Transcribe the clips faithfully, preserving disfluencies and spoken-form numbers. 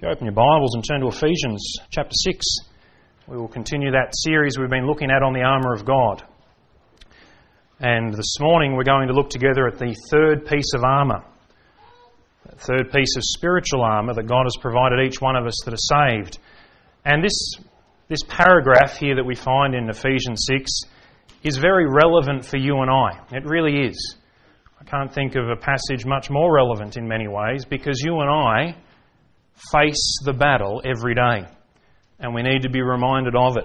If you open your Bibles and turn to Ephesians chapter six, we will continue that series we've been looking at on the armour of God. And this morning we're going to look together at the third piece of armour, the third piece of spiritual armour that God has provided each one of us that are saved. And this, this paragraph here that we find in Ephesians six is very relevant for you and I. It really is. I can't think of a passage much more relevant in many ways, because you and I face the battle every day, and we need to be reminded of it.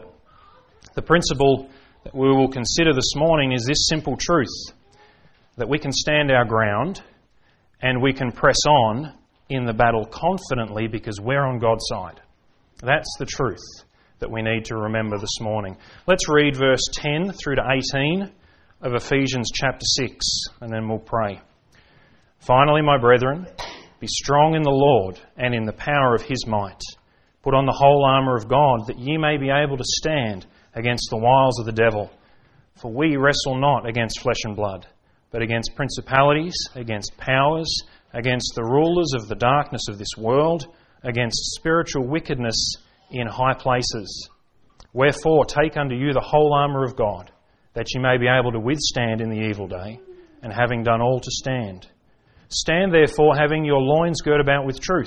The principle that we will consider this morning is this simple truth, that we can stand our ground and we can press on in the battle confidently because we're on God's side. That's the truth that we need to remember this morning. Let's read verse ten through to eighteen of Ephesians chapter six, and then we'll pray. Finally, my brethren, be strong in the Lord and in the power of His might. Put on the whole armour of God, that ye may be able to stand against the wiles of the devil. For we wrestle not against flesh and blood, but against principalities, against powers, against the rulers of the darkness of this world, against spiritual wickedness in high places. Wherefore take unto you the whole armour of God, that ye may be able to withstand in the evil day, and having done all to stand. Stand therefore, having your loins girt about with truth,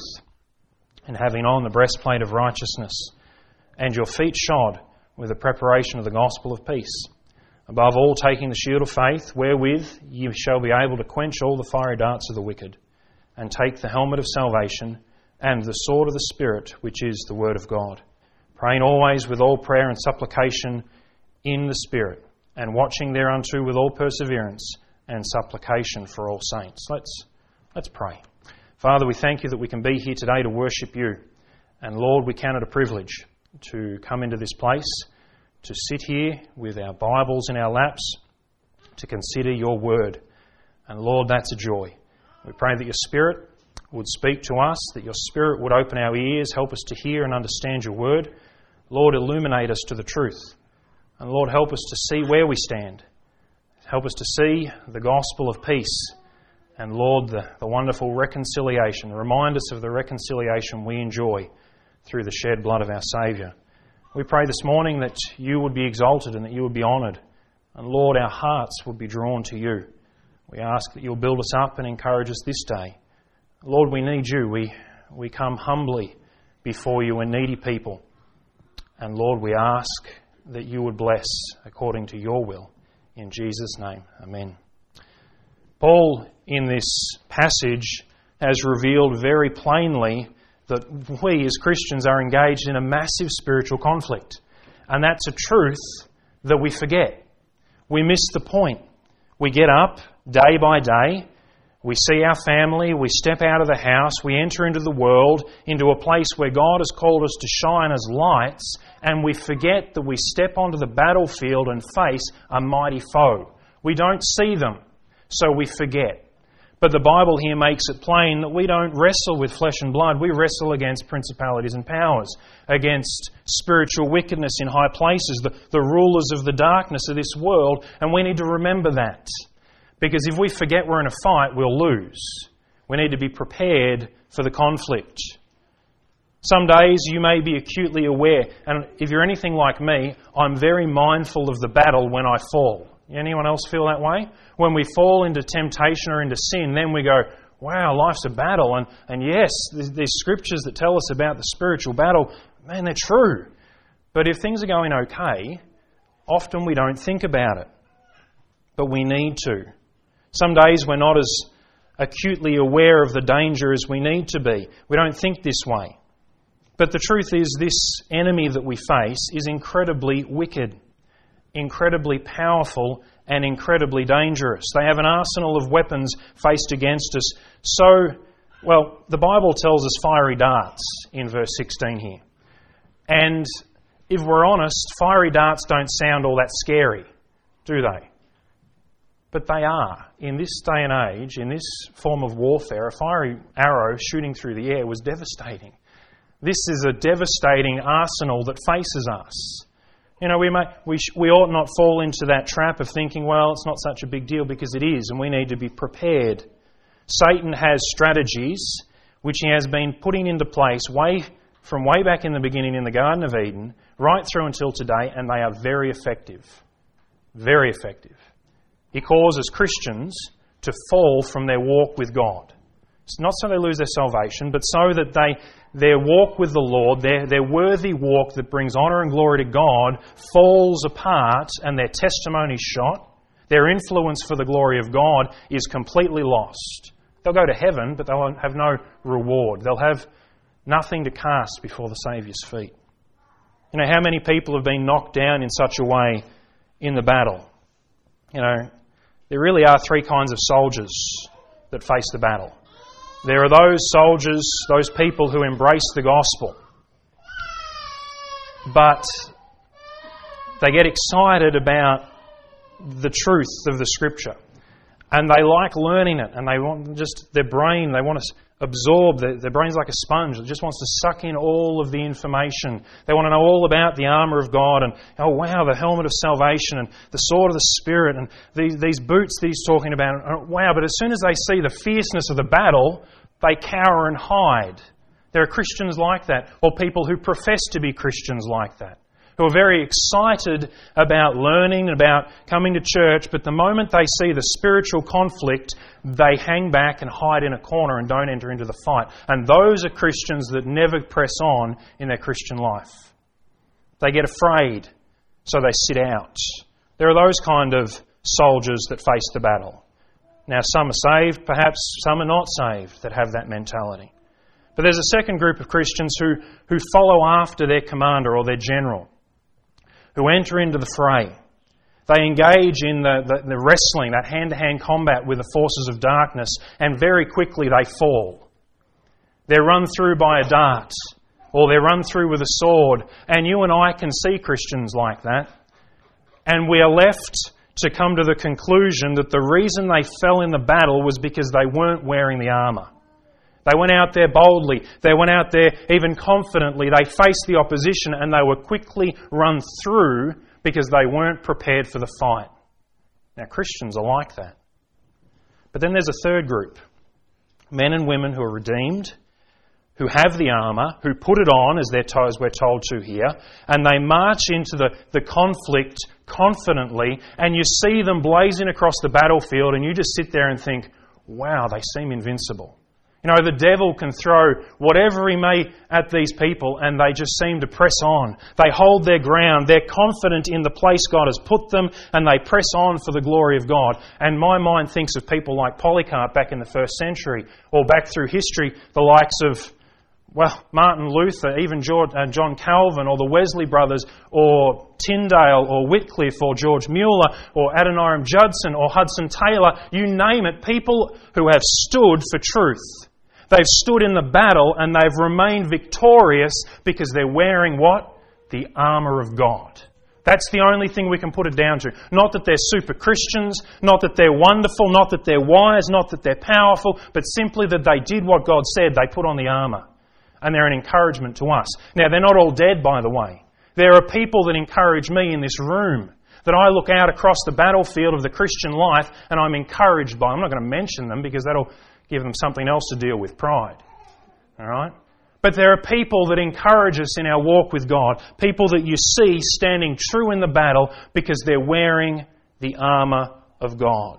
and having on the breastplate of righteousness, and your feet shod with the preparation of the gospel of peace. Above all, taking the shield of faith, wherewith ye shall be able to quench all the fiery darts of the wicked, and take the helmet of salvation, and the sword of the Spirit, which is the word of God, praying always with all prayer and supplication in the Spirit, and watching thereunto with all perseverance and supplication for all saints. Let's Let's pray. Father, we thank you that we can be here today to worship you. And Lord, we count it a privilege to come into this place, to sit here with our Bibles in our laps, to consider your word. And Lord, that's a joy. We pray that your Spirit would speak to us, that your Spirit would open our ears, help us to hear and understand your word. Lord, illuminate us to the truth. And Lord, help us to see where we stand. Help us to see the gospel of peace. And Lord, the, the wonderful reconciliation. Remind us of the reconciliation we enjoy through the shed blood of our Saviour. We pray this morning that you would be exalted and that you would be honoured. And Lord, our hearts would be drawn to you. We ask that you'll build us up and encourage us this day. Lord, we need you. We, we come humbly before you, a needy people. And Lord, we ask that you would bless according to your will. In Jesus' name, amen. Paul, in this passage, has revealed very plainly that we as Christians are engaged in a massive spiritual conflict. And that's a truth that we forget. We miss the point. We get up day by day, we see our family, we step out of the house, we enter into the world, into a place where God has called us to shine as lights, and we forget that we step onto the battlefield and face a mighty foe. We don't see them, so we forget. But the Bible here makes it plain that we don't wrestle with flesh and blood. We wrestle against principalities and powers, against spiritual wickedness in high places, the, the rulers of the darkness of this world, and we need to remember that. Because if we forget we're in a fight, we'll lose. We need to be prepared for the conflict. Some days you may be acutely aware, and if you're anything like me, I'm very mindful of the battle when I fall. Anyone else feel that way? When we fall into temptation or into sin, then we go, wow, life's a battle. And, and yes, there's scriptures that tell us about the spiritual battle. Man, they're true. But if things are going okay, often we don't think about it. But we need to. Some days we're not as acutely aware of the danger as we need to be. We don't think this way. But the truth is, this enemy that we face is incredibly wicked, incredibly powerful, and incredibly dangerous. They have an arsenal of weapons faced against us. So, well, the Bible tells us fiery darts in verse sixteen here. And if we're honest, fiery darts don't sound all that scary, do they? But they are. In this day and age, in this form of warfare, a fiery arrow shooting through the air was devastating. This is a devastating arsenal that faces us. You know, we may, we sh- we ought not fall into that trap of thinking, well, it's not such a big deal, because it is, and we need to be prepared. Satan has strategies which He has been putting into place way from way back in the beginning in the Garden of Eden, right through until today, and they are very effective. Very effective. He causes Christians to fall from their walk with God. It's not so they lose their salvation, but so that they their walk with the Lord, their, their worthy walk that brings honour and glory to God, falls apart and their testimony is shot. Their influence for the glory of God is completely lost. They'll go to heaven, but they'll have no reward. They'll have nothing to cast before the Saviour's feet. You know, how many people have been knocked down in such a way in the battle? You know, there really are three kinds of soldiers that face the battle. There are those soldiers, those people who embrace the gospel, but they get excited about the truth of the Scripture, and they like learning it, and they want just their brain, they want to absorb, their, their brain's like a sponge, it just wants to suck in all of the information. They want to know all about the armour of God, and oh wow, the helmet of salvation, and the sword of the Spirit, and these, these boots that he's talking about, and, oh, wow, but as soon as they see the fierceness of the battle, they cower and hide. There are Christians like that, or people who profess to be Christians like that, who are very excited about learning, about coming to church, but the moment they see the spiritual conflict, they hang back and hide in a corner and don't enter into the fight. And those are Christians that never press on in their Christian life. They get afraid, so they sit out. There are those kind of soldiers that face the battle. Now, some are saved, perhaps some are not saved that have that mentality. But there's a second group of Christians who, who follow after their commander or their general, who enter into the fray. They engage in the, the, the wrestling, that hand-to-hand combat with the forces of darkness, and very quickly they fall. They're run through by a dart, or they're run through with a sword, and you and I can see Christians like that. And we are left to come to the conclusion that the reason they fell in the battle was because they weren't wearing the armour. They went out there boldly. They went out there even confidently. They faced the opposition and they were quickly run through because they weren't prepared for the fight. Now, Christians are like that. But then there's a third group. Men and women who are redeemed, who have the armour, who put it on, as, they're told, as we're told to here, and they march into the, the conflict confidently, and you see them blazing across the battlefield, and you just sit there and think, wow, they seem invincible. You know, the devil can throw whatever he may at these people, and they just seem to press on. They hold their ground. They're confident in the place God has put them, and they press on for the glory of God. And my mind thinks of people like Polycarp back in the first century, or back through history, the likes of, well, Martin Luther, even John Calvin, or the Wesley brothers, or Tyndale, or Wycliffe, or George Mueller, or Adoniram Judson, or Hudson Taylor. You name it, people who have stood for truth. They've stood in the battle and they've remained victorious because they're wearing what? The armour of God. That's the only thing we can put it down to. Not that they're super Christians, not that they're wonderful, not that they're wise, not that they're powerful, but simply that they did what God said. They put on the armour. And they're an encouragement to us. Now, they're not all dead, by the way. There are people that encourage me in this room, that I look out across the battlefield of the Christian life and I'm encouraged by. I'm not going to mention them because that'll give them something else to deal with, pride. All right? But there are people that encourage us in our walk with God, people that you see standing true in the battle because they're wearing the armour of God.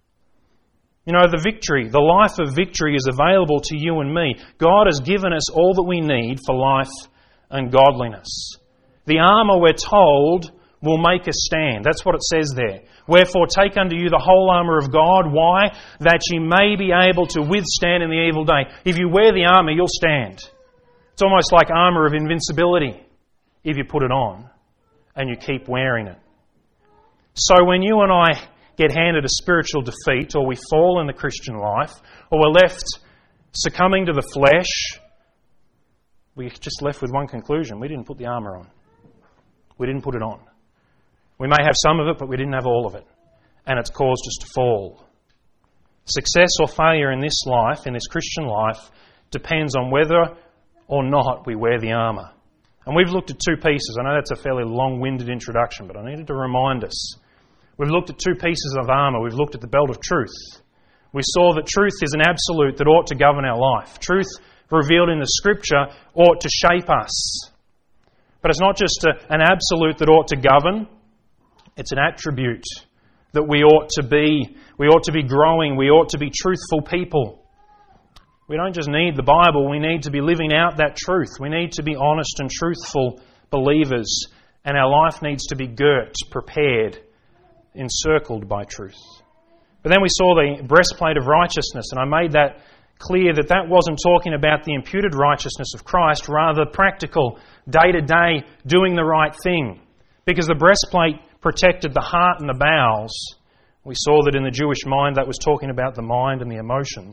You know, the victory, the life of victory is available to you and me. God has given us all that we need for life and godliness. The armour, we're told, will make us stand. That's what it says there. Wherefore take unto you the whole armour of God. Why? That ye may be able to withstand in the evil day. If you wear the armour, you'll stand. It's almost like armour of invincibility if you put it on and you keep wearing it. So when you and I get handed a spiritual defeat, or we fall in the Christian life, or we're left succumbing to the flesh, we're just left with one conclusion. We didn't put the armour on. We didn't put it on. We may have some of it, but we didn't have all of it. And it's caused us to fall. Success or failure in this life, in this Christian life, depends on whether or not we wear the armour. And we've looked at two pieces. I know that's a fairly long-winded introduction, but I needed to remind us. We've looked at two pieces of armour. We've looked at the belt of truth. We saw that truth is an absolute that ought to govern our life. Truth revealed in the Scripture ought to shape us. But it's not just a, an absolute that ought to govern. It's an attribute that we ought to be. We ought to be growing. We ought to be truthful people. We don't just need the Bible. We need to be living out that truth. We need to be honest and truthful believers. And our life needs to be girt, prepared, encircled by truth. But then we saw the breastplate of righteousness, and I made that clear that that wasn't talking about the imputed righteousness of Christ, rather practical, day-to-day, doing the right thing. Because the breastplate protected the heart and the bowels. We saw that in the Jewish mind that was talking about the mind and the emotions.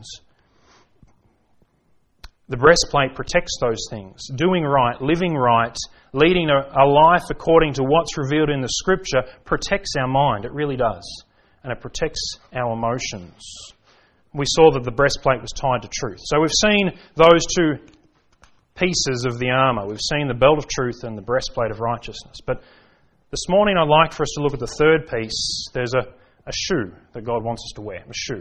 The breastplate protects those things. Doing right, living right, leading a, a life according to what's revealed in the Scripture protects our mind. It really does. And it protects our emotions. We saw that the breastplate was tied to truth. So we've seen those two pieces of the armour. We've seen the belt of truth and the breastplate of righteousness. But this morning I'd like for us to look at the third piece. There's a, a shoe that God wants us to wear, a shoe.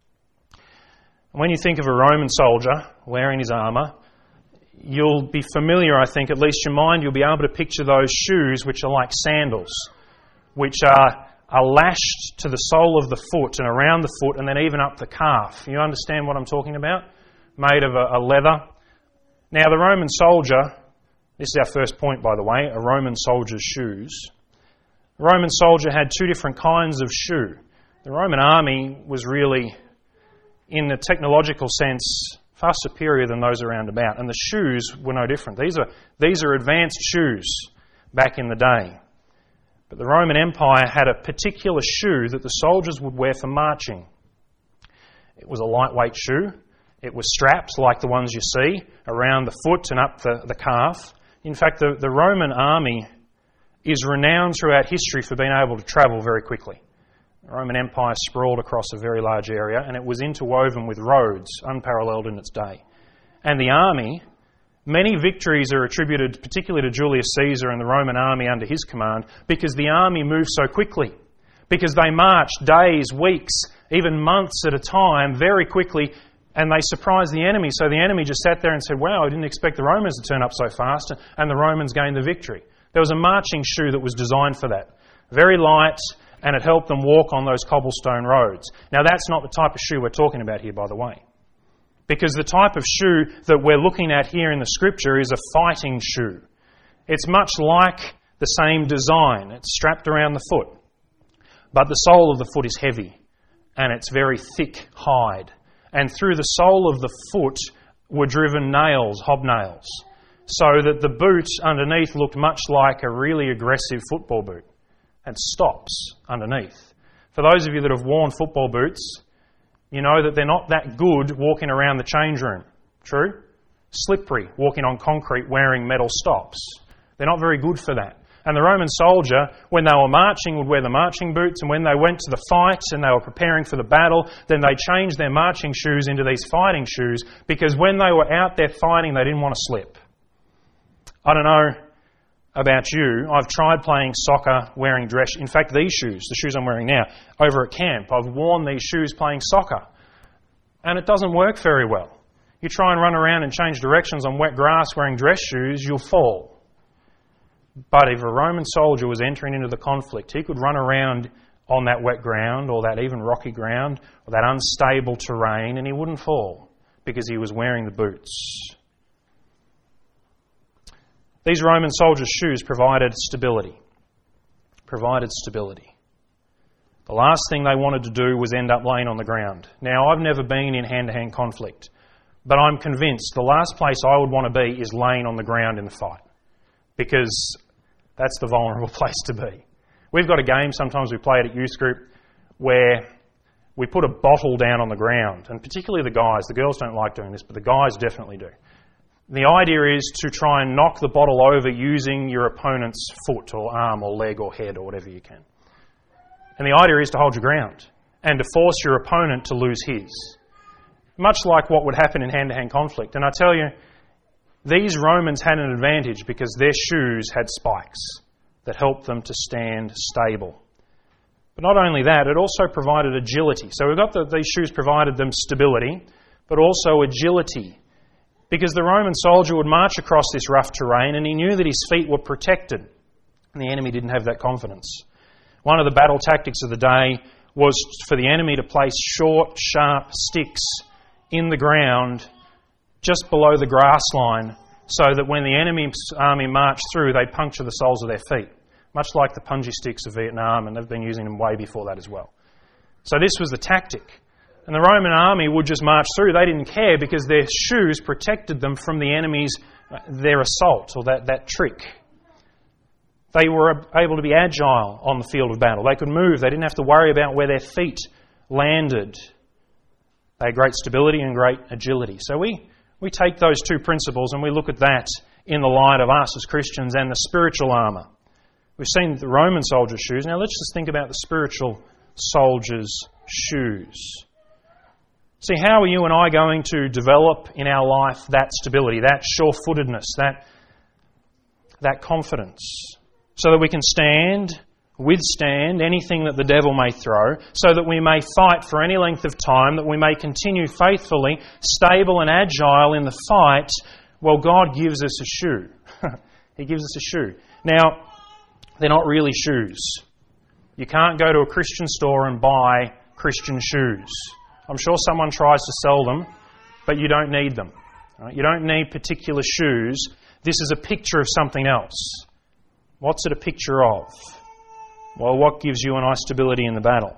When you think of a Roman soldier wearing his armour, you'll be familiar, I think, at least your mind, you'll be able to picture those shoes which are like sandals, which are, are lashed to the sole of the foot and around the foot and then even up the calf. You understand what I'm talking about? Made of a, a leather. Now, the Roman soldier, this is our first point, by the way, a Roman soldier's shoes. The Roman soldier had two different kinds of shoe. The Roman army was really, in the technological sense, far superior than those around about. And the shoes were no different. These are, these are advanced shoes back in the day. But the Roman Empire had a particular shoe that the soldiers would wear for marching. It was a lightweight shoe. It was straps like the ones you see around the foot and up the, the calf. In fact, the, the Roman army is renowned throughout history for being able to travel very quickly. The Roman Empire sprawled across a very large area, and it was interwoven with roads, unparalleled in its day. And the army, many victories are attributed particularly to Julius Caesar and the Roman army under his command, because the army moved so quickly. Because they marched days, weeks, even months at a time, very quickly, and they surprised the enemy. So the enemy just sat there and said, wow, I didn't expect the Romans to turn up so fast, and the Romans gained the victory. There was a marching shoe that was designed for that. Very light, and it helped them walk on those cobblestone roads. Now, that's not the type of shoe we're talking about here, by the way. Because the type of shoe that we're looking at here in the Scripture is a fighting shoe. It's much like the same design. It's strapped around the foot. But the sole of the foot is heavy, and it's very thick hide. And through the sole of the foot were driven nails, hobnails, so that the boot underneath looked much like a really aggressive football boot. And stops underneath. For those of you that have worn football boots, you know that they're not that good walking around the change room. True? Slippery, walking on concrete wearing metal stops. They're not very good for that. And the Roman soldier, when they were marching, would wear the marching boots, and when they went to the fight and they were preparing for the battle, then they changed their marching shoes into these fighting shoes, because when they were out there fighting, they didn't want to slip. I don't know about you, I've tried playing soccer wearing dress. In fact, these shoes, the shoes I'm wearing now, over at camp, I've worn these shoes playing soccer. And it doesn't work very well. You try and run around and change directions on wet grass wearing dress shoes, you'll fall. But if a Roman soldier was entering into the conflict, he could run around on that wet ground or that even rocky ground or that unstable terrain and he wouldn't fall because he was wearing the boots. These Roman soldiers' shoes provided stability. Provided stability. The last thing they wanted to do was end up laying on the ground. Now, I've never been in hand-to-hand conflict, but I'm convinced the last place I would want to be is laying on the ground in the fight, because that's the vulnerable place to be. We've got a game, sometimes we play it at youth group, where we put a bottle down on the ground, and particularly the guys. The girls don't like doing this, but the guys definitely do. The idea is to try and knock the bottle over using your opponent's foot or arm or leg or head or whatever you can. And the idea is to hold your ground and to force your opponent to lose his. Much like what would happen in hand-to-hand conflict. And I tell you, these Romans had an advantage because their shoes had spikes that helped them to stand stable. But not only that, it also provided agility. So we've got that these shoes provided them stability, but also agility. Because the Roman soldier would march across this rough terrain and he knew that his feet were protected. And the enemy didn't have that confidence. One of the battle tactics of the day was for the enemy to place short, sharp sticks in the ground just below the grass line so that when the enemy army marched through, they'd puncture the soles of their feet. Much like the punji sticks of Vietnam, and they've been using them way before that as well. So this was the tactic. And the Roman army would just march through. They didn't care because their shoes protected them from the enemy's, their assault or that, that trick. They were able to be agile on the field of battle. They could move. They didn't have to worry about where their feet landed. They had great stability and great agility. So we, we take those two principles and we look at that in the light of us as Christians and the spiritual armour. We've seen the Roman soldier's shoes. Now let's just think about the spiritual soldier's shoes. See, how are you and I going to develop in our life that stability, that sure-footedness, that, that confidence, so that we can stand, withstand anything that the devil may throw, so that we may fight for any length of time, that we may continue faithfully, stable and agile in the fight? Well, God gives us a shoe. He gives us a shoe. Now, they're not really shoes. You can't go to a Christian store and buy Christian shoes. I'm sure someone tries to sell them, but you don't need them. Right? You don't need particular shoes. This is a picture of something else. What's it a picture of? Well, what gives you and I stability in the battle?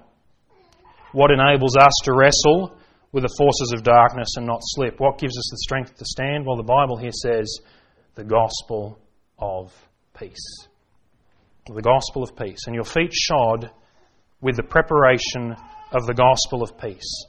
What enables us to wrestle with the forces of darkness and not slip? What gives us the strength to stand? Well, the Bible here says the gospel of peace. The gospel of peace. And your feet shod with the preparation of the gospel of peace.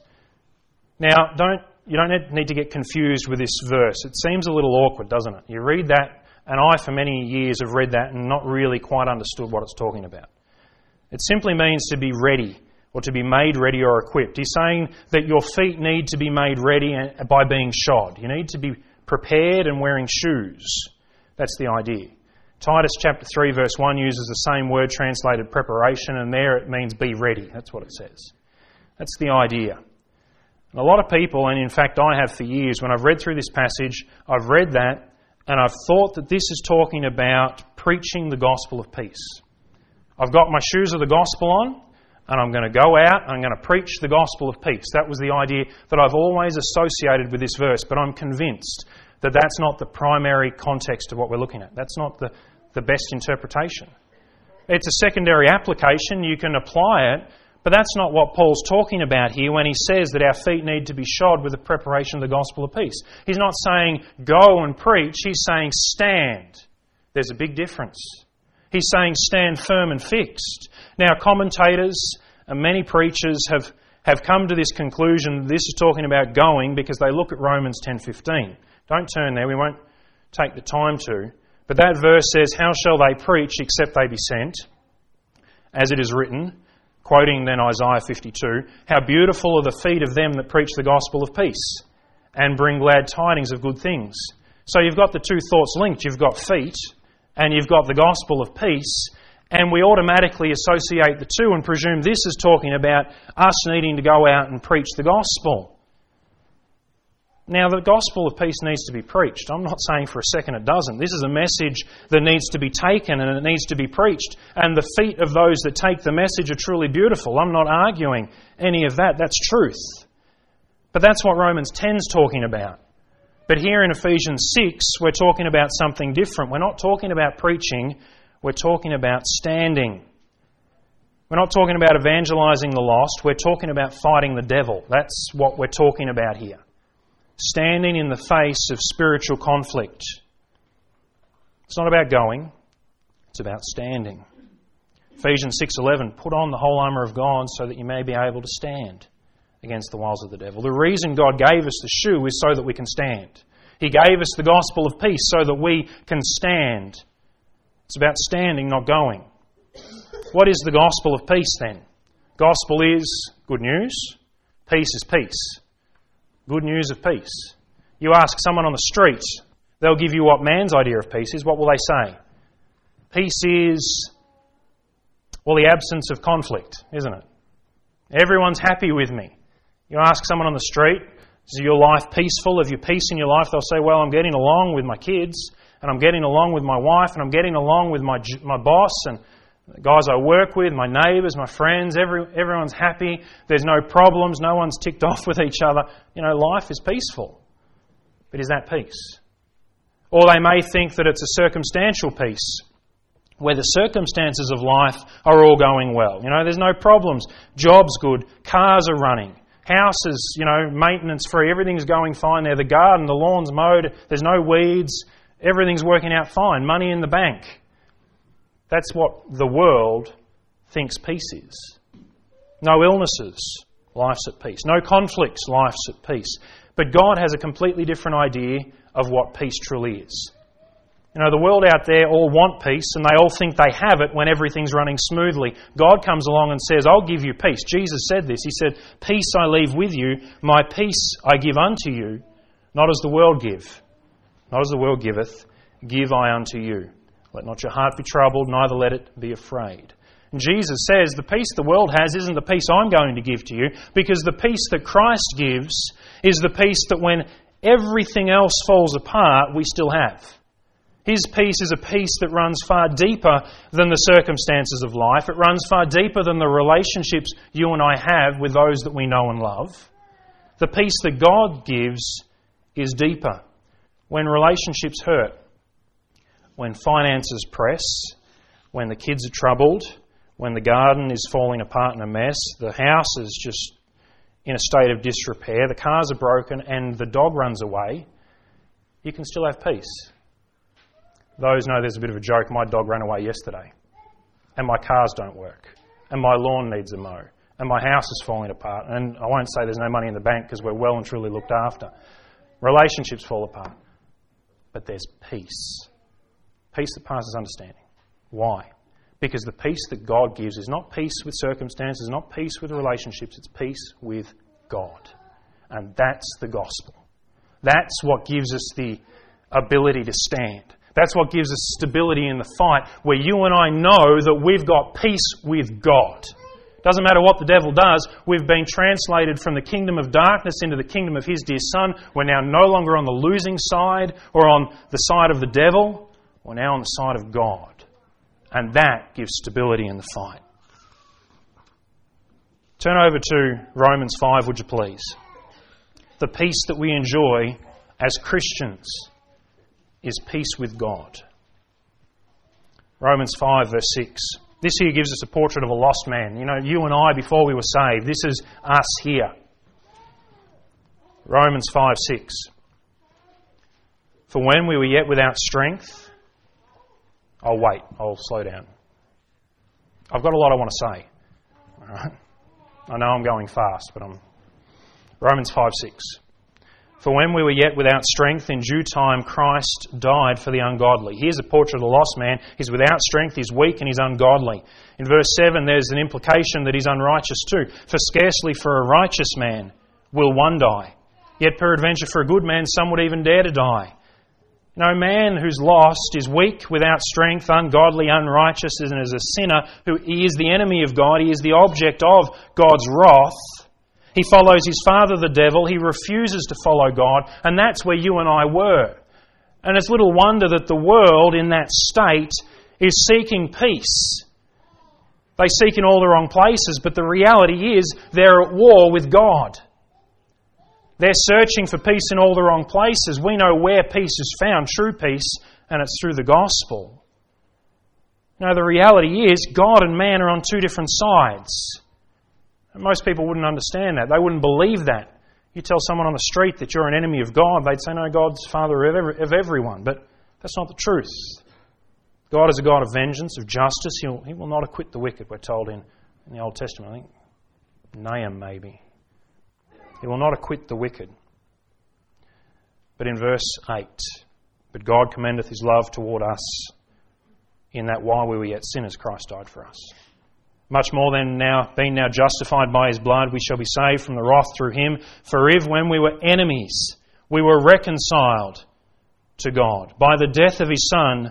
Now, don't you don't need to get confused with this verse. It seems a little awkward, doesn't it? You read that, and I, for many years, have read that and not really quite understood what it's talking about. It simply means to be ready, or to be made ready or equipped. He's saying that your feet need to be made ready by being shod. You need to be prepared and wearing shoes. That's the idea. Titus chapter three verse one uses the same word translated preparation, and there it means be ready. That's what it says. That's the idea. And a lot of people, and in fact I have for years, when I've read through this passage, I've read that and I've thought that this is talking about preaching the gospel of peace. I've got my shoes of the gospel on, and I'm going to go out and I'm going to preach the gospel of peace. That was the idea that I've always associated with this verse, but I'm convinced that that's not the primary context of what we're looking at. That's not the, the best interpretation. It's a secondary application. You can apply it, but that's not what Paul's talking about here when he says that our feet need to be shod with the preparation of the gospel of peace. He's not saying go and preach. He's saying stand. There's a big difference. He's saying stand firm and fixed. Now, commentators and many preachers have, have come to this conclusion. This is talking about going because they look at Romans ten fifteen. Don't turn there. We won't take the time to. But that verse says, how shall they preach except they be sent? As it is written, quoting then Isaiah fifty-two, how beautiful are the feet of them that preach the gospel of peace and bring glad tidings of good things. So you've got the two thoughts linked. You've got feet and you've got the gospel of peace, and we automatically associate the two and presume this is talking about us needing to go out and preach the gospel. Now, the gospel of peace needs to be preached. I'm not saying for a second it doesn't. This is a message that needs to be taken and it needs to be preached. And the feet of those that take the message are truly beautiful. I'm not arguing any of that. That's truth. But that's what Romans ten is talking about. But here in Ephesians six, we're talking about something different. We're not talking about preaching. We're talking about standing. We're not talking about evangelizing the lost. We're talking about fighting the devil. That's what we're talking about here. Standing in the face of spiritual conflict. It's not about going. It's about standing. Ephesians six eleven, put on the whole armour of God so that you may be able to stand against the wiles of the devil. The reason God gave us the shoe is so that we can stand. He gave us the gospel of peace so that we can stand. It's about standing, not going. What is the gospel of peace then? Gospel is good news. Peace is peace. Good news of peace. You ask someone on the street, they'll give you what man's idea of peace is. What will they say? Peace is, well, the absence of conflict, isn't it? Everyone's happy with me. You ask someone on the street, Is your life peaceful? Have you peace in your life? They'll say, well, I'm getting along with my kids, and I'm getting along with my wife, and I'm getting along with my my boss, and the guys I work with, my neighbours, my friends. Every, everyone's happy. There's no problems. No one's ticked off with each other. You know, life is peaceful. But is that peace? Or they may think that it's a circumstantial peace, where the circumstances of life are all going well. You know, there's no problems. Job's good. Cars are running. Houses, you know, maintenance free. Everything's going fine there. The garden, the lawn's mowed. There's no weeds. Everything's working out fine. Money in the bank. That's what the world thinks peace is. No illnesses. Life's at peace. No conflicts. Life's at peace. But God has a completely different idea of what peace truly is. You know, the world out there all want peace, and they all think they have it when everything's running smoothly. God comes along and says, I'll give you peace. Jesus said this. He said, peace I leave with you, my peace I give unto you, not as the world give. Not as the world giveth, give I unto you. Let not your heart be troubled, neither let it be afraid. And Jesus says, the peace the world has isn't the peace I'm going to give to you, because the peace that Christ gives is the peace that when everything else falls apart, we still have. His peace is a peace that runs far deeper than the circumstances of life. It runs far deeper than the relationships you and I have with those that we know and love. The peace that God gives is deeper. When relationships hurt, when finances press, when the kids are troubled, when the garden is falling apart in a mess, the house is just in a state of disrepair, the cars are broken and the dog runs away, you can still have peace. Those know there's a bit of a joke. My dog ran away yesterday, and my cars don't work, and my lawn needs a mow, and my house is falling apart. And I won't say there's no money in the bank because we're well and truly looked after. Relationships fall apart, but there's peace. Peace that passes understanding. Why? Because the peace that God gives is not peace with circumstances, not peace with relationships, it's peace with God. And that's the gospel. That's what gives us the ability to stand. That's what gives us stability in the fight, where you and I know that we've got peace with God. Doesn't matter what the devil does, we've been translated from the kingdom of darkness into the kingdom of His dear Son. We're now no longer on the losing side or on the side of the devil. We're now on the side of God. And that gives stability in the fight. Turn over to Romans five, would you please? The peace that we enjoy as Christians is peace with God. Romans five, verse six. This here gives us a portrait of a lost man. You know, you and I before we were saved. This is us here. Romans five, six. For when we were yet without strength... I'll wait. I'll slow down. I've got a lot I want to say. All right? I know I'm going fast, but I'm... Romans five, six. For when we were yet without strength, in due time Christ died for the ungodly. Here's a portrait of the lost man. He's without strength, he's weak, and he's ungodly. In verse seven, there's an implication that he's unrighteous too. For scarcely for a righteous man will one die. Yet peradventure for a good man some would even dare to die. No man who's lost is weak, without strength, ungodly, unrighteous, and is a sinner who he is the enemy of God. He is the object of God's wrath. He follows his father, the devil. He refuses to follow God. And that's where you and I were. And it's little wonder that the world in that state is seeking peace. They seek in all the wrong places, but the reality is they're at war with God. They're searching for peace in all the wrong places. We know where peace is found, true peace, and it's through the gospel. Now, the reality is God and man are on two different sides. And most people wouldn't understand that. They wouldn't believe that. You tell someone on the street that you're an enemy of God, they'd say, no, God's Father of, every, of everyone. But that's not the truth. God is a God of vengeance, of justice. He'll, he will not acquit the wicked, we're told in, in the Old Testament. I think Nahum maybe. He will not acquit the wicked. But in verse eight, but God commendeth His love toward us, in that while we were yet sinners, Christ died for us. Much more than now, being now justified by His blood, we shall be saved from the wrath through Him. For if when we were enemies, we were reconciled to God by the death of His Son,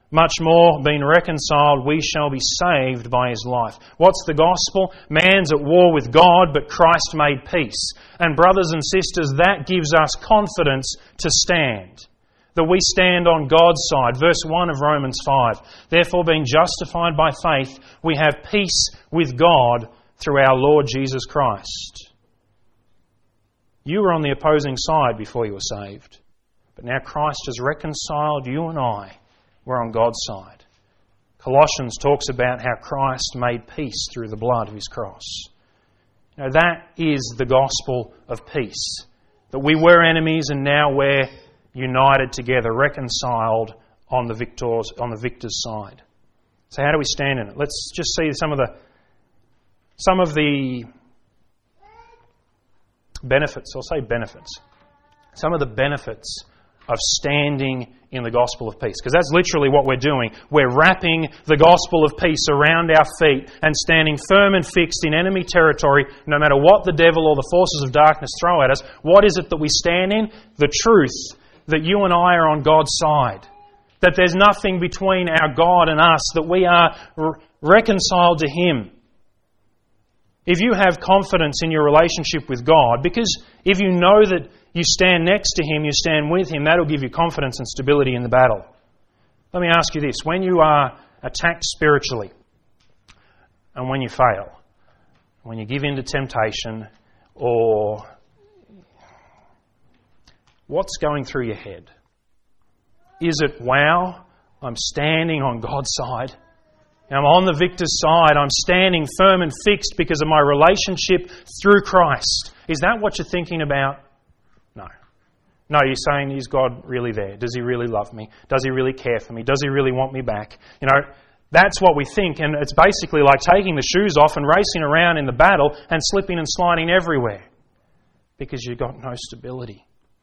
much more, being reconciled, we shall be saved by his life. What's the gospel? Man's at war with God, but Christ made peace. And brothers and sisters, that gives us confidence to stand. That we stand on God's side. Verse one of Romans five. Therefore, being justified by faith, we have peace with God through our Lord Jesus Christ. You were on the opposing side before you were saved. But now Christ has reconciled you and I. We're on God's side. Colossians talks about how Christ made peace through the blood of his cross. Now that is the gospel of peace. That we were enemies and now we're united together, reconciled on the victor's, on the victor's side. So how do we stand in it? Let's just see some of the some of the benefits. I'll say benefits. Some of the benefits of standing in the gospel of peace. Because that's literally what we're doing. We're wrapping the gospel of peace around our feet and standing firm and fixed in enemy territory, no matter what the devil or the forces of darkness throw at us. What is it that we stand in? The truth that you and I are on God's side. That there's nothing between our God and us, that we are re- reconciled to him. If you have confidence in your relationship with God, because if you know that you stand next to him, you stand with him, that'll give you confidence and stability in the battle. Let me ask you this. When you are attacked spiritually, and when you fail, when you give in to temptation, or what's going through your head? Is it, wow, I'm standing on God's side. I'm on the victor's side. I'm standing firm and fixed because of my relationship through Christ. Is that what you're thinking about? No. No, you're saying, is God really there? Does he really love me? Does he really care for me? Does he really want me back? You know, that's what we think, and it's basically like taking the shoes off and racing around in the battle and slipping and sliding everywhere because you've got no stability.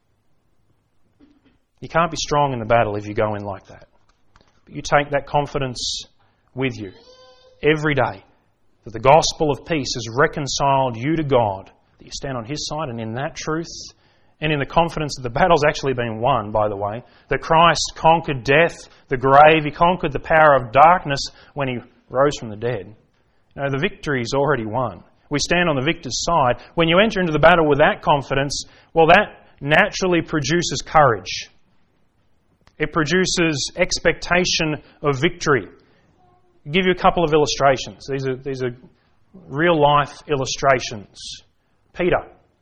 You can't be strong in the battle if you go in like that. But you take that confidence with you every day, that the gospel of peace has reconciled you to God, that you stand on his side, and in that truth, and in the confidence that the battle's actually been won, by the way, that Christ conquered death, the grave, he conquered the power of darkness when he rose from the dead. You know, the victory's already won. We stand on the victor's side. When you enter into the battle with that confidence, well, that naturally produces courage. It produces expectation of victory. I'll give you a couple of illustrations. These are, these are real-life illustrations. Peter.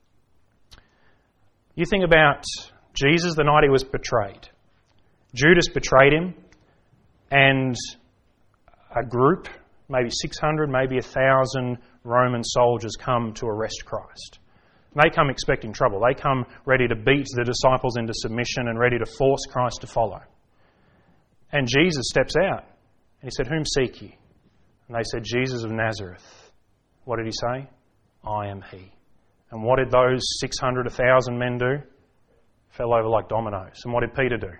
You think about Jesus the night he was betrayed. Judas betrayed him, and a group, maybe six hundred, maybe one thousand Roman soldiers come to arrest Christ. They come expecting trouble. They come ready to beat the disciples into submission and ready to force Christ to follow. And Jesus steps out. And he said, "Whom seek ye?" And they said, "Jesus of Nazareth." What did he say? "I am he." And what did those six hundred, one thousand men do? Fell over like dominoes. And what did Peter do?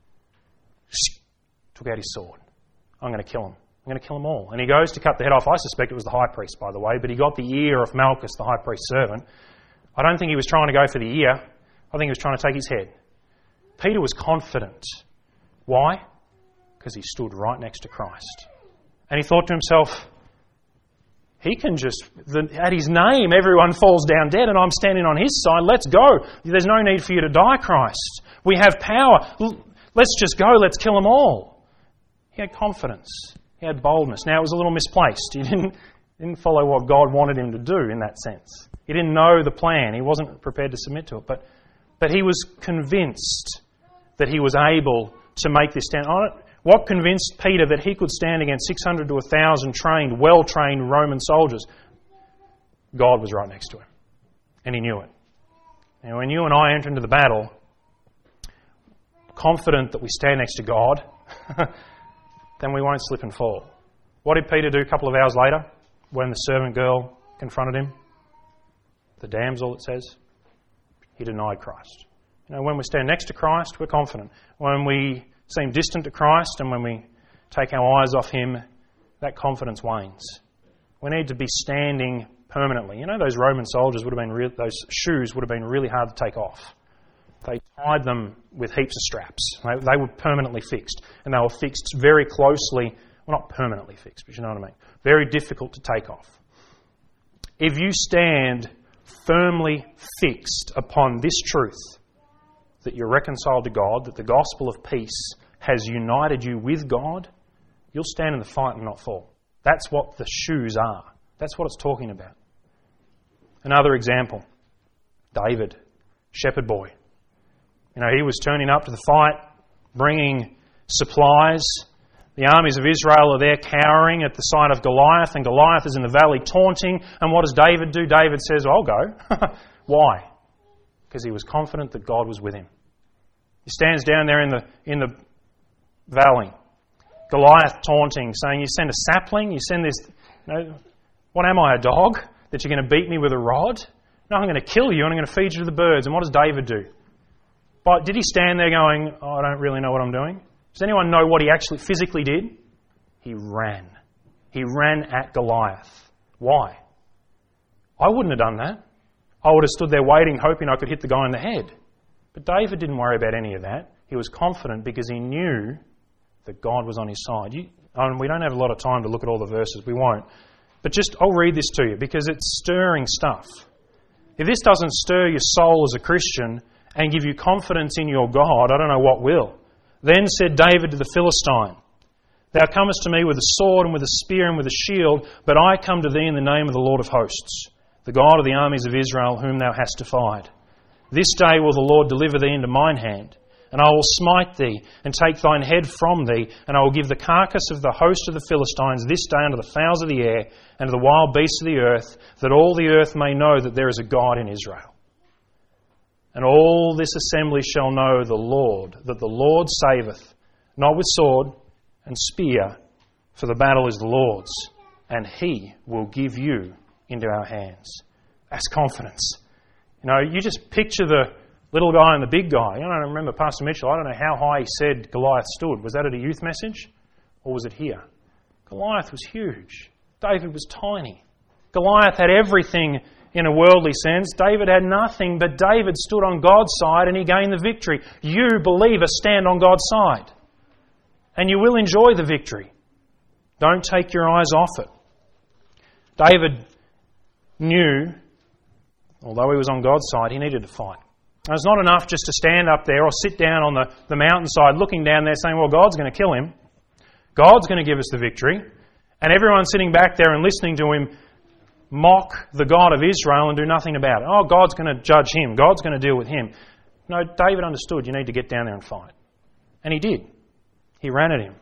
Took out his sword. "I'm going to kill him. I'm going to kill them all." And he goes to cut the head off. I suspect it was the high priest, by the way, but he got the ear of Malchus, the high priest's servant. I don't think he was trying to go for the ear. I think he was trying to take his head. Peter was confident. Why? Because he stood right next to Christ. And he thought to himself, he can just, the, at his name, everyone falls down dead and I'm standing on his side. Let's go. There's no need for you to die, Christ. We have power. Let's just go. Let's kill them all. He had confidence. He had boldness. Now, it was a little misplaced. He didn't, didn't follow what God wanted him to do in that sense. He didn't know the plan. He wasn't prepared to submit to it. But, but he was convinced that he was able to make this stand. What convinced Peter that he could stand against six hundred to one thousand trained, well-trained Roman soldiers? God was right next to him. And he knew it. And when you and I enter into the battle, confident that we stand next to God, then we won't slip and fall. What did Peter do a couple of hours later when the servant girl confronted him? The damsel, it says, he denied Christ. You know, when we stand next to Christ, we're confident. When we seem distant to Christ and when we take our eyes off him, that confidence wanes. We need to be standing permanently. You know, those Roman soldiers would have been re- those shoes would have been really hard to take off. They tied them with heaps of straps. They, they were permanently fixed. And they were fixed very closely. Well, not permanently fixed, but you know what I mean. Very difficult to take off. If you stand firmly fixed upon this truth, that you're reconciled to God, that the gospel of peace has united you with God, you'll stand in the fight and not fall. That's what the shoes are. That's what it's talking about. Another example, David, shepherd boy. You know, he was turning up to the fight, bringing supplies. The armies of Israel are there cowering at the sight of Goliath, and Goliath is in the valley taunting. And what does David do? David says, I'll go. Why? Because he was confident that God was with him. He stands down there in the in the valley. Goliath taunting, saying, you send a sapling, you send this... You know, what am I, a dog? That you're going to beat me with a rod? No, I'm going to kill you and I'm going to feed you to the birds. And what does David do? But did he stand there going, oh, I don't really know what I'm doing? Does anyone know what he actually physically did? He ran. He ran at Goliath. Why? I wouldn't have done that. I would have stood there waiting, hoping I could hit the guy in the head. But David didn't worry about any of that. He was confident because he knew that God was on his side. You, and we don't have a lot of time to look at all the verses. We won't. But just, I'll read this to you because it's stirring stuff. If this doesn't stir your soul as a Christian and give you confidence in your God, I don't know what will. Then said David to the Philistine, Thou comest to me with a sword and with a spear and with a shield, but I come to thee in the name of the Lord of hosts, the God of the armies of Israel, whom thou hast defied. This day will the Lord deliver thee into mine hand, and I will smite thee, and take thine head from thee, and I will give the carcass of the host of the Philistines this day unto the fowls of the air, and to the wild beasts of the earth, that all the earth may know that there is a God in Israel. And all this assembly shall know the Lord, that the Lord saveth, not with sword and spear, for the battle is the Lord's, and He will give you into our hands. That's confidence. You know, you just picture the little guy and the big guy. You know, I remember Pastor Mitchell, I don't know how high he said Goliath stood. Was that at a youth message? Or was it here? Goliath was huge. David was tiny. Goliath had everything in a worldly sense. David had nothing, but David stood on God's side and he gained the victory. You, believer, stand on God's side. And you will enjoy the victory. Don't take your eyes off it. David knew, although he was on God's side, he needed to fight. And it's not enough just to stand up there or sit down on the, the mountainside looking down there saying, well, God's going to kill him. God's going to give us the victory. And everyone sitting back there and listening to him mock the God of Israel and do nothing about it. Oh, God's going to judge him. God's going to deal with him. No, David understood you need to get down there and fight. And he did. He ran at him.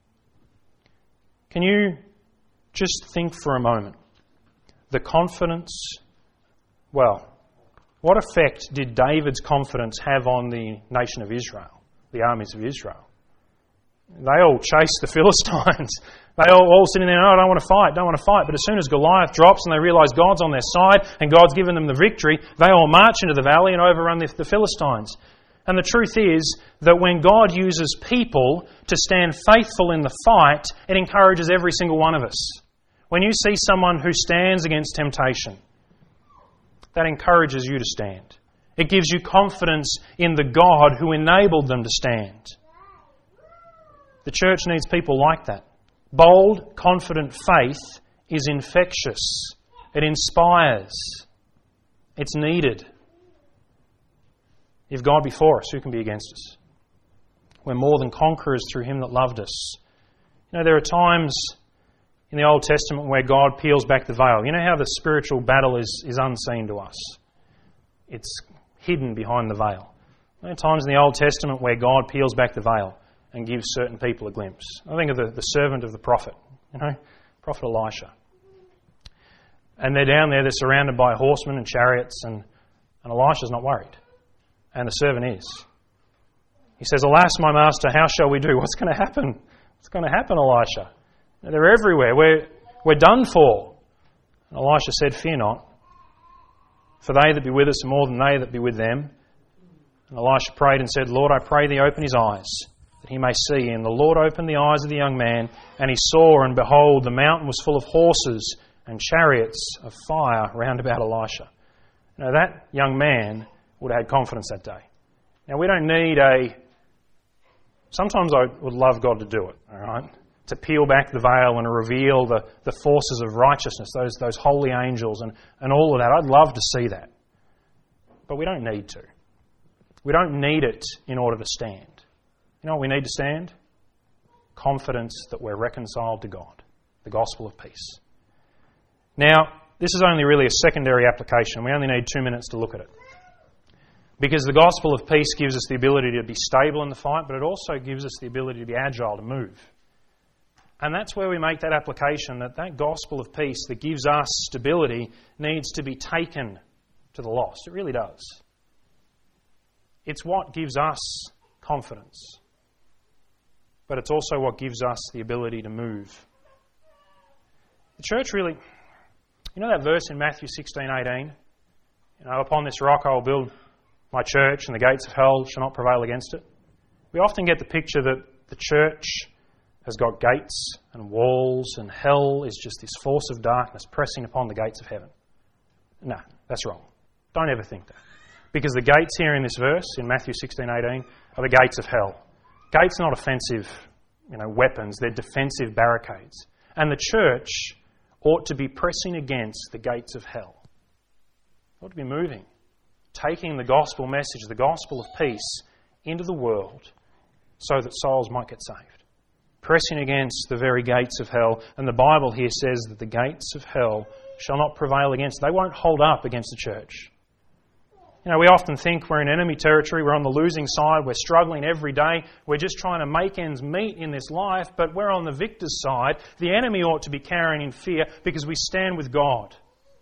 Can you just think for a moment? The confidence, well, what effect did David's confidence have on the nation of Israel, the armies of Israel? They all chased the Philistines. They all, all sitting there, oh, I don't want to fight, don't want to fight. But as soon as Goliath drops and they realise God's on their side and God's given them the victory, they all march into the valley and overrun the, the Philistines. And the truth is that when God uses people to stand faithful in the fight, it encourages every single one of us. When you see someone who stands against temptation, that encourages you to stand. It gives you confidence in the God who enabled them to stand. The church needs people like that. Bold, confident faith is infectious. It inspires. It's needed. If God be for us, who can be against us? We're more than conquerors through Him that loved us. You know, there are times in the Old Testament where God peels back the veil. You know how the spiritual battle is, is unseen to us? It's hidden behind the veil. There are times in the Old Testament where God peels back the veil and gives certain people a glimpse. I think of the, the servant of the prophet, you know, Prophet Elisha. And they're down there, they're surrounded by horsemen and chariots, and, and Elisha's not worried. And the servant is. He says, Alas, my master, how shall we do? What's going to happen? What's going to happen, Elisha? They're everywhere. We're, we're done for. And Elisha said, Fear not, for they that be with us are more than they that be with them. And Elisha prayed and said, Lord, I pray thee open his eyes, that he may see. And the Lord opened the eyes of the young man, and he saw, and behold, the mountain was full of horses and chariots of fire round about Elisha. Now that young man would have had confidence that day. Now, we don't need a... Sometimes I would love God to do it, all right? To peel back the veil and reveal the, the forces of righteousness, those, those holy angels and, and all of that. I'd love to see that. But we don't need to. We don't need it in order to stand. You know what we need to stand? Confidence that we're reconciled to God. The gospel of peace. Now, this is only really a secondary application. We only need two minutes to look at it. Because the gospel of peace gives us the ability to be stable in the fight, but it also gives us the ability to be agile, to move. And that's where we make that application, that that gospel of peace that gives us stability needs to be taken to the lost. It really does. It's what gives us confidence. But it's also what gives us the ability to move. The church really... You know that verse in Matthew sixteen eighteen? You know, upon this rock I will build my church, and the gates of hell shall not prevail against it. We often get the picture that the church has got gates and walls, and hell is just this force of darkness pressing upon the gates of heaven. No, that's wrong. Don't ever think that. Because the gates here in this verse, in Matthew sixteen eighteen, are the gates of hell. Gates are not offensive, you know, weapons. They're defensive barricades. And the church ought to be pressing against the gates of hell. It ought to be moving. Taking the gospel message, the gospel of peace, into the world so that souls might get saved. Pressing against the very gates of hell. And the Bible here says that the gates of hell shall not prevail against. They won't hold up against the church. You know, we often think we're in enemy territory, we're on the losing side, we're struggling every day, we're just trying to make ends meet in this life, but we're on the victor's side. The enemy ought to be carrying in fear because we stand with God.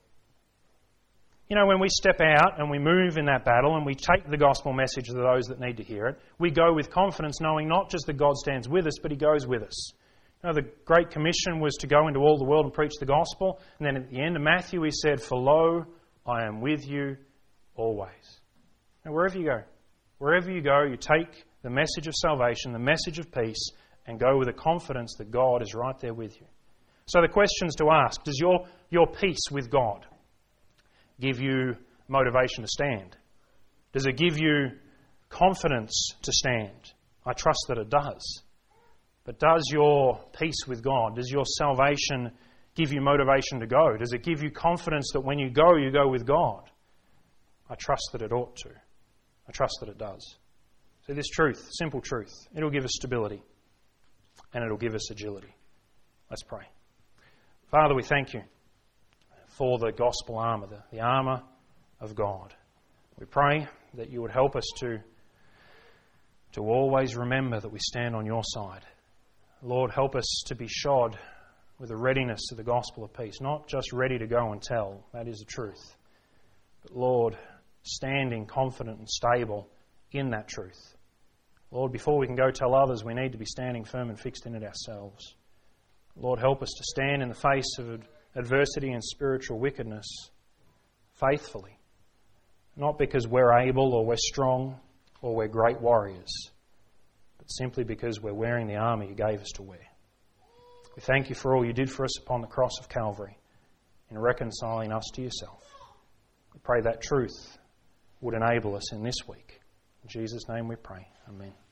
You know, when we step out and we move in that battle and we take the gospel message to those that need to hear it, we go with confidence knowing not just that God stands with us, but He goes with us. You know, the Great Commission was to go into all the world and preach the gospel, and then at the end of Matthew He said, "For lo, I am with you always." And wherever you go, wherever you go, you take the message of salvation, the message of peace, and go with a confidence that God is right there with you. So the questions to ask: does your, your peace with God give you motivation to stand? Does it give you confidence to stand? I trust that it does. But does your peace with God, does your salvation give you motivation to go? Does it give you confidence that when you go, you go with God? I trust that it ought to. I trust that it does. So this truth, simple truth, it'll give us stability and it'll give us agility. Let's pray. Father, we thank You for the gospel armour, the, the armour of God. We pray that You would help us to, to always remember that we stand on Your side. Lord, help us to be shod with a readiness to the gospel of peace, not just ready to go and tell, that is the truth, but Lord, standing confident and stable in that truth. Lord, before we can go tell others, we need to be standing firm and fixed in it ourselves. Lord, help us to stand in the face of adversity and spiritual wickedness faithfully, not because we're able or we're strong or we're great warriors, but simply because we're wearing the armour You gave us to wear. We thank You for all You did for us upon the cross of Calvary in reconciling us to Yourself. We pray that truth would enable us in this week. In Jesus' name we pray. Amen.